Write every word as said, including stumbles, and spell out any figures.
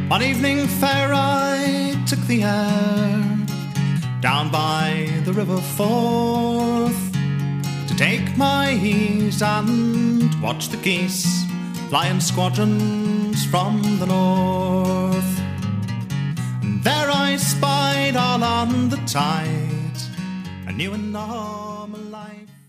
One evening fair I took the air down by the river Forth to take my ease and watch the geese fly in squadrons from the north. And there I spied all on the tide a new and all